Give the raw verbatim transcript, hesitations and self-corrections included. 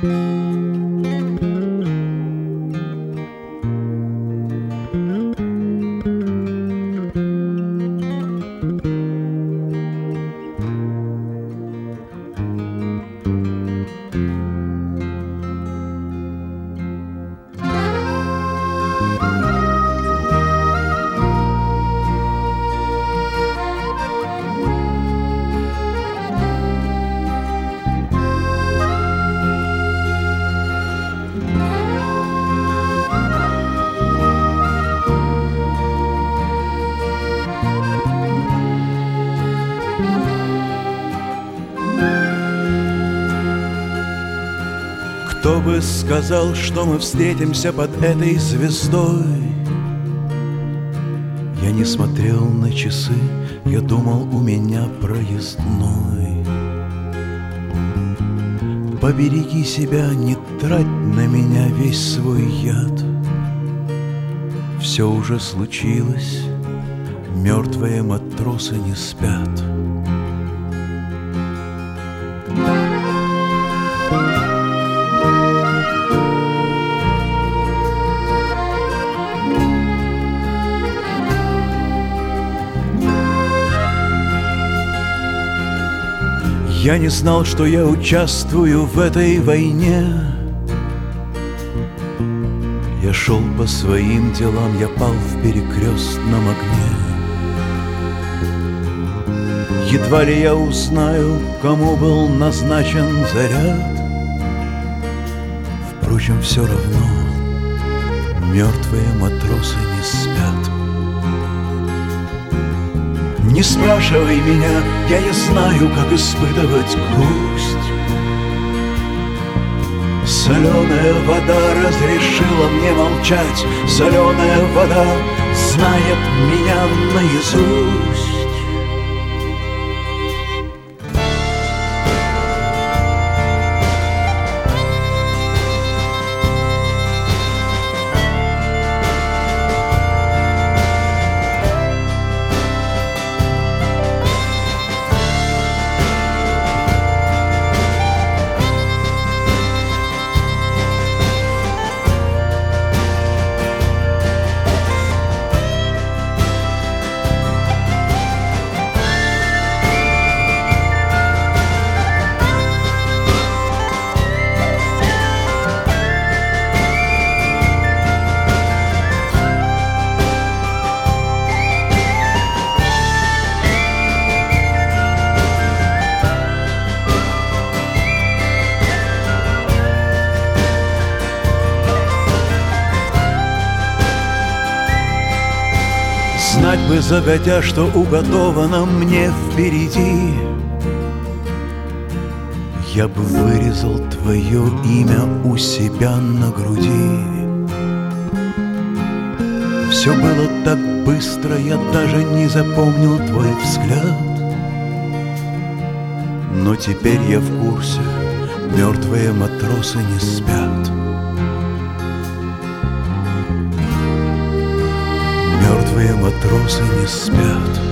Кто бы сказал, что мы встретимся под этой звездой? Я не смотрел на часы, я думал, у меня проездной. Побереги себя, не трать на меня весь свой яд. Все уже случилось, мертвые матросы не спят. Я не знал, что я участвую в этой войне. Я шел по своим делам, я пал в перекрестном огне. Едва ли я узнаю, кому был назначен заряд. Впрочем, все равно мертвые матросы не спят. Не спрашивай меня, я не знаю, как испытывать грусть. Соленая вода разрешила мне молчать. Соленая вода знает меня наизусть. Знать бы загодя, что уготовано мне впереди. Я бы вырезал твое имя у себя на груди. Все было так быстро, я даже не запомнил твой взгляд. Но теперь я в курсе, мертвые матросы не спят. Мертвые матросы не спят.